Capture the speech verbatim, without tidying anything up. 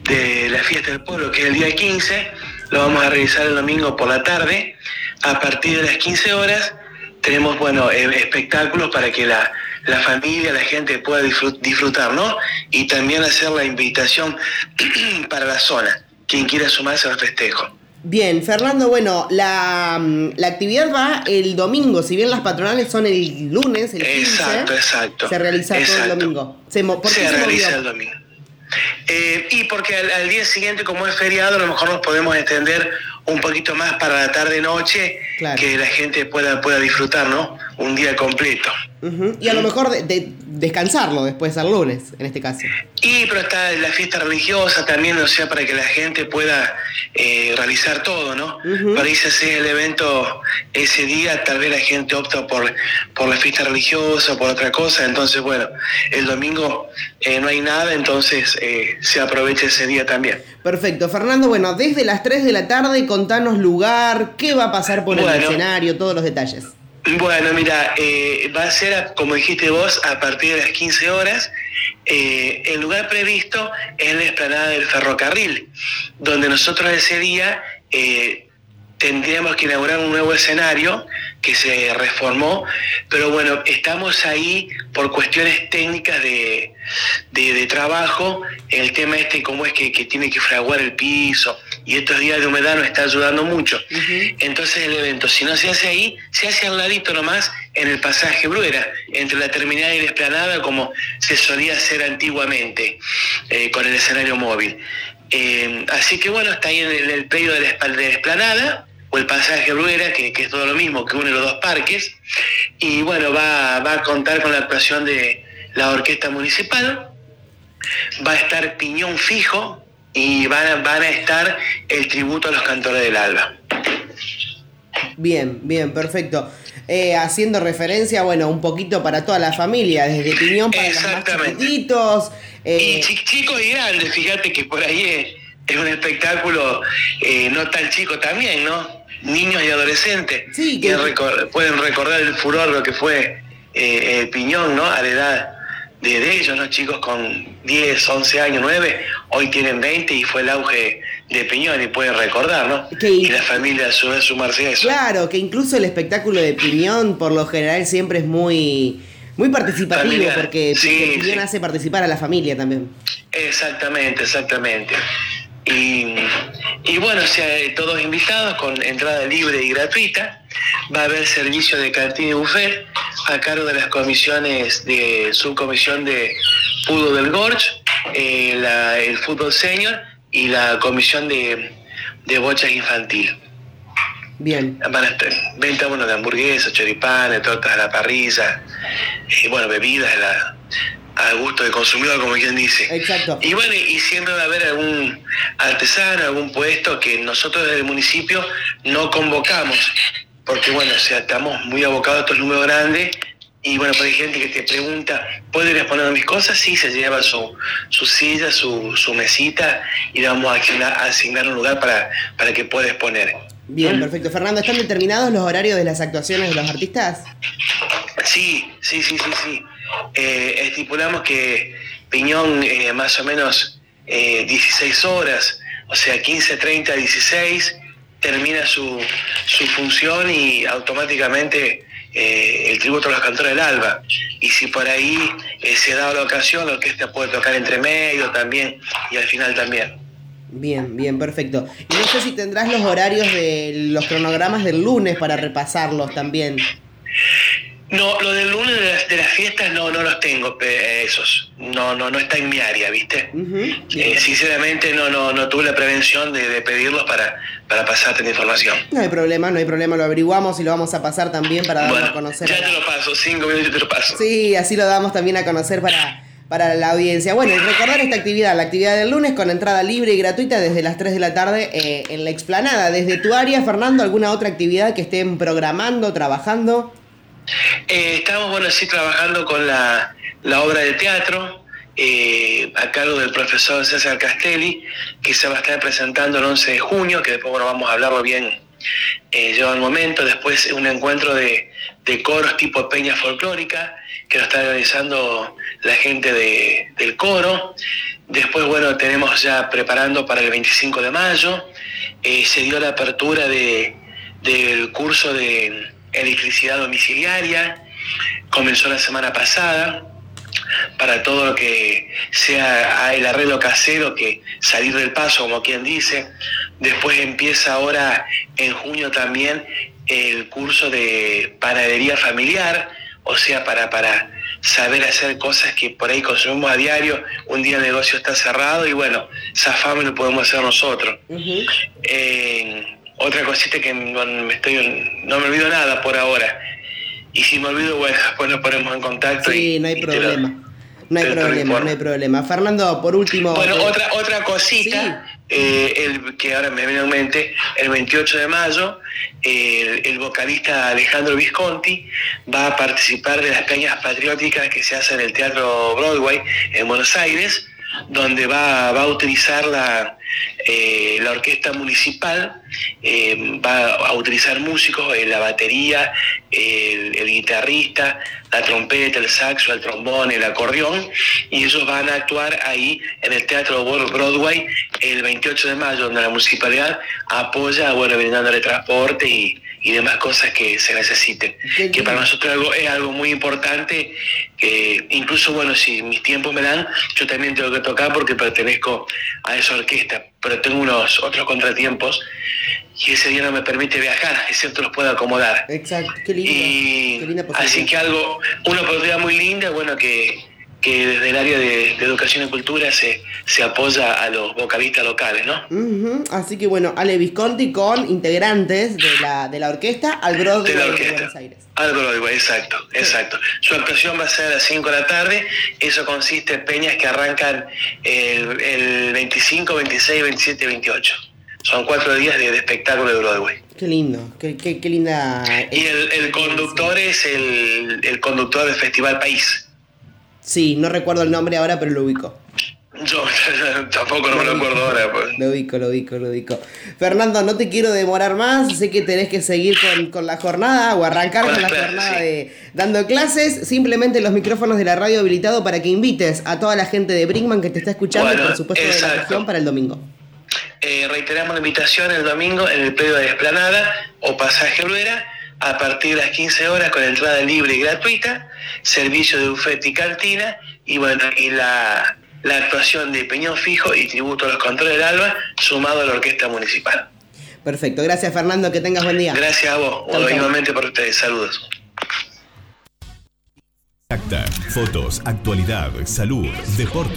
de la fiesta del pueblo, que es el día quince, lo vamos a realizar el domingo por la tarde. A partir de las quince horas tenemos, bueno, eh, espectáculos para que la, la familia, la gente pueda disfrutar, ¿no? Y también hacer la invitación para la zona, quien quiera sumarse al festejo. Bien, Fernando, bueno, la, la actividad va el domingo, si bien las patronales son el lunes, el quince, exacto, exacto, se realiza exacto. todo el domingo. ¿Se, ¿por qué se, se realiza movió? el domingo. Eh, y porque al, al día siguiente, como es feriado, a lo mejor nos podemos extender un poquito más para la tarde-noche, claro, que la gente pueda, pueda disfrutar, ¿no? Un día completo. Uh-huh. Y a lo mejor de, de descansarlo después al lunes, en este caso. Y pero está la fiesta religiosa también, o sea, para que la gente pueda eh, realizar todo, ¿no? Uh-huh. Para irse a hacer el evento ese día, tal vez la gente opta por, por la fiesta religiosa, por otra cosa. Entonces, bueno, el domingo eh, no hay nada, entonces eh, se aprovecha ese día también. Perfecto. Fernando, bueno, desde las tres de la tarde, contanos lugar, qué va a pasar por bueno, el escenario, todos los detalles. Bueno, mira, eh, va a ser, como dijiste vos, a partir de las quince horas. Eh, el lugar previsto es la explanada del ferrocarril, donde nosotros ese día eh, tendríamos que inaugurar un nuevo escenario que se reformó, pero bueno, estamos ahí por cuestiones técnicas de, de, de trabajo. El tema este, cómo es que, que tiene que fraguar el piso, y estos días de humedad nos está ayudando mucho. Uh-huh. Entonces el evento, si no se hace ahí, se hace al ladito nomás, en el pasaje Bruera, entre la terminal y la explanada, como se solía hacer antiguamente, eh, con el escenario móvil. Eh, así que bueno, está ahí en el, el predio de la, de la explanada, o el pasaje Bruera, que, que es todo lo mismo, que une los dos parques, y bueno, va, va a contar con la actuación de la orquesta municipal, va a estar Piñón Fijo, y van a, van a estar el tributo a los cantores del Alba. Bien, bien, perfecto. Eh, haciendo referencia, bueno, un poquito para toda la familia, desde Piñón para los más chiquititos. Eh... Y ch- chicos y grandes, fíjate que por ahí es, es un espectáculo eh, no tan chico también, ¿no? Niños y adolescentes sí, que... recor- pueden recordar el furor lo que fue eh, el Piñón, ¿no? A la edad de, de ellos, ¿no? Chicos con diez, once años, nueve, hoy tienen veinte y fue el auge de Piñón y pueden recordar, ¿no? Que, y la familia a su vez sumarse a eso. Claro, que incluso el espectáculo de Piñón por lo general siempre es muy, muy participativo, familia, porque sí, Piñón sí. hace participar a la familia también. Exactamente, exactamente. Y, y bueno, o sea, todos invitados con entrada libre y gratuita. Va a haber servicio de cantina y buffet a cargo de las comisiones de subcomisión de fútbol del Gorge, eh, la, el fútbol senior y la comisión de, de bochas infantil. Bien. Van a estar venta bueno, de hamburguesas, choripanes, tortas a la parrilla, y bueno, bebidas a la, al gusto del consumidor, como quien dice. Exacto. Y bueno, y siempre va a haber algún artesano, algún puesto que nosotros desde el municipio no convocamos, porque bueno, o sea, estamos muy abocados a estos números grandes. Y bueno, pues hay gente que te pregunta, ¿puedo ir exponer mis cosas? Sí, se lleva su, su silla, su, su mesita, y le vamos a asignar, a asignar un lugar para, para que pueda exponer. Bien, perfecto. Fernando, ¿están determinados los horarios de las actuaciones de los artistas? Sí, sí, sí, sí, sí. Eh, estipulamos que Piñón eh, más o menos eh, dieciséis horas, o sea, quince, treinta, dieciséis, termina su, su función y automáticamente... Eh, el tributo a los cantores del Alba, y si por ahí eh, se da la ocasión, la orquesta puede tocar entre medio también y al final también. Bien, bien, perfecto. Y no sé si tendrás los horarios de los cronogramas del lunes para repasarlos también. No, lo del lunes de las, de las fiestas no, no los tengo, esos. No, no, no está en mi área, ¿viste? Uh-huh. Eh, sinceramente no, no, no tuve la prevención de, de pedirlos para, para pasarte la información. No hay problema, no hay problema, lo averiguamos y lo vamos a pasar también para darlo bueno, a conocer. Ya te lo paso, cinco minutos te lo paso. Sí, así lo damos también a conocer para, para la audiencia. Bueno, y recordar esta actividad, la actividad del lunes con entrada libre y gratuita desde las tres de la tarde eh, en la explanada. Desde tu área, Fernando, ¿alguna otra actividad que estén programando, trabajando? Eh, estamos, bueno, sí, trabajando con la, la obra de teatro eh, a cargo del profesor César Castelli, que se va a estar presentando el once de junio, que después, bueno, vamos a hablarlo bien eh, lleva el momento. Después un encuentro de, de coros tipo peña folclórica, que lo está realizando la gente de, del coro. Después, bueno, tenemos ya preparando para el veinticinco de mayo, eh, se dio la apertura de, del curso de electricidad domiciliaria, comenzó la semana pasada, para todo lo que sea el arreglo casero, que salir del paso, como quien dice. Después empieza ahora en junio también el curso de panadería familiar, o sea, para, para saber hacer cosas que por ahí consumimos a diario. Un día el negocio está cerrado y bueno, zafamos y lo podemos hacer nosotros. Uh-huh. Eh, otra cosita que no me, estoy, no me olvido nada por ahora. Y si me olvido, bueno, después nos ponemos en contacto. Sí, y, no hay y problema. Lo, no hay problema, no hay problema. Fernando, por último... Bueno, eh, otra otra cosita, sí. eh, el, que ahora me viene en mente, el veintiocho de mayo, eh, el, el vocalista Alejandro Visconti va a participar de las peñas patrióticas que se hacen en el Teatro Broadway en Buenos Aires, donde va, va a utilizar la, eh, la orquesta municipal, eh, va a utilizar músicos, eh, la batería, el, el guitarrista, la trompeta, el saxo, el trombón, el acordeón, y ellos van a actuar ahí en el Teatro Broadway el veintiocho de mayo, donde la municipalidad apoya, bueno, brindándole transporte y, y demás cosas que se necesiten. Qué que para nosotros algo, es algo muy importante, que incluso, bueno, si mis tiempos me dan, yo también tengo que tocar porque pertenezco a esa orquesta, pero tengo unos otros contratiempos y ese día no me permite viajar, excepto los puedo acomodar. Exacto, qué lindo. Y qué linda así que algo, una oportunidad muy linda, bueno, que, que desde el área de, de educación y cultura se, se apoya a los vocalistas locales, ¿no? Uh-huh. Así que bueno, Ale Visconti con integrantes de la, de la orquesta al Broadway de, la orquesta, de Buenos Aires. Al Broadway, exacto, sí. exacto. Su actuación va a ser a las cinco de la tarde, eso consiste en peñas que arrancan el, el veinticinco, veintiséis, veintisiete y veintiocho. Son cuatro días de, de espectáculo de Broadway. Qué lindo, qué, qué, qué linda... Y el, el conductor es el, el conductor del Festival País. Sí, no recuerdo el nombre ahora, pero lo ubico. Yo tampoco no me lo acuerdo ahora. Pues. Lo ubico, lo ubico, lo ubico. Fernando, no te quiero demorar más. Sé que tenés que seguir con, con la jornada o arrancar con, con la clases, jornada sí. de dando clases. Simplemente los micrófonos de la radio habilitado para que invites a toda la gente de Brinkman que te está escuchando, bueno, y por supuesto exacto. de la región, para el domingo. Eh, reiteramos la invitación el domingo en el predio de la Explanada o Pasaje Bruera a partir de las quince horas con entrada libre y gratuita, servicio de buffet y cantina y bueno, y la, la actuación de Peñón Fijo y tributo a los controles del Alba sumado a la orquesta municipal. Perfecto, gracias Fernando, que tengas buen día. Gracias a vos, o igualmente por ustedes, saludos. Fotos, actualidad, salud, deporte.